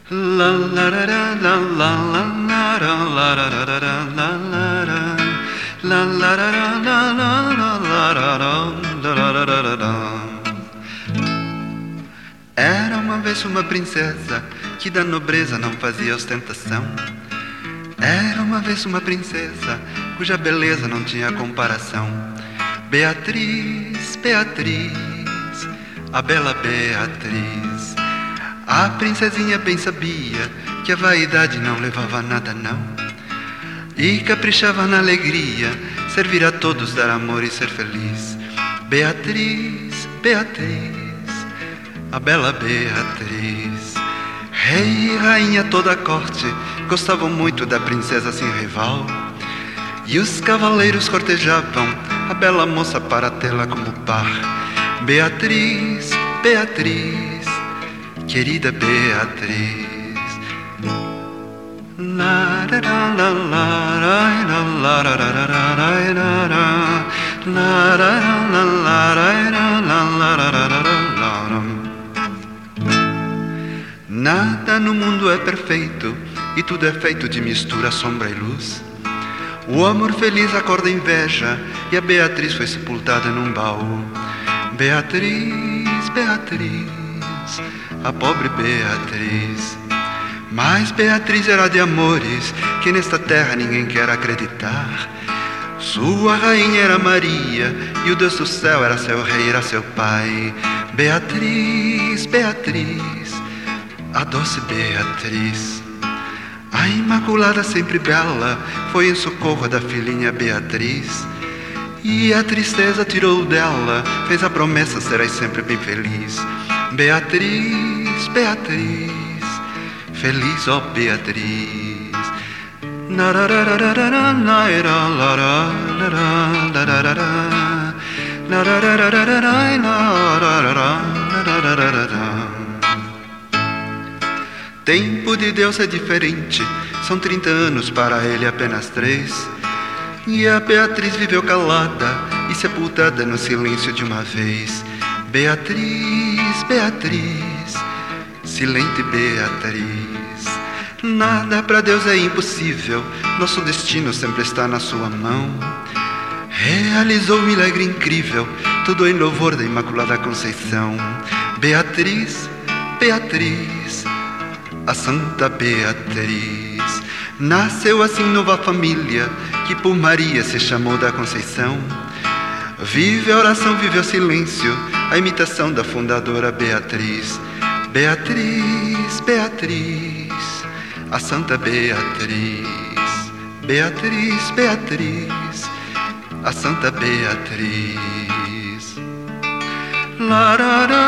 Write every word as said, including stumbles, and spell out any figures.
La la la la la la la la la la la la la la la. Era uma vez uma princesa que da nobreza não fazia ostentação. Era uma vez uma princesa cuja beleza não tinha comparação. Beatriz, Beatriz, a bela Beatriz. A princesinha bem sabia que a vaidade não levava a nada não, e caprichava na alegria, servir a todos, dar amor e ser feliz. Beatriz, Beatriz, a bela Beatriz. Rei e rainha, toda a corte gostavam muito da princesa sem rival, e os cavaleiros cortejavam a bela moça para tê-la como par. Beatriz, Beatriz, querida Beatriz. Nada no mundo é perfeito, e tudo é feito de mistura, sombra e luz. O amor feliz acorda a inveja, e a Beatriz foi sepultada num baú. Beatriz, Beatriz, a pobre Beatriz. Mas Beatriz era de amores que nesta terra ninguém quer acreditar. Sua rainha era Maria, e o Deus do céu era seu rei, era seu pai. Beatriz, Beatriz, a doce Beatriz. A Imaculada, sempre bela, foi em socorro da filhinha Beatriz, e a tristeza tirou dela, fez a promessa, serás sempre bem feliz. Beatriz, Beatriz, feliz, ó Beatriz. Tempo de Deus é diferente, são trinta anos, para ele apenas três. E a Beatriz viveu calada e sepultada no silêncio de uma vez. Beatriz, Beatriz, silente Beatriz. Nada para Deus é impossível, nosso destino sempre está na sua mão. Realizou um milagre incrível, tudo em louvor da Imaculada Conceição. Beatriz, Beatriz, a Santa Beatriz. Nasceu assim nova família, que por Maria se chamou da Conceição. Vive a oração, vive o silêncio, a imitação da fundadora Beatriz. Beatriz, Beatriz, a Santa Beatriz. Beatriz, Beatriz, a Santa Beatriz. La, la, la.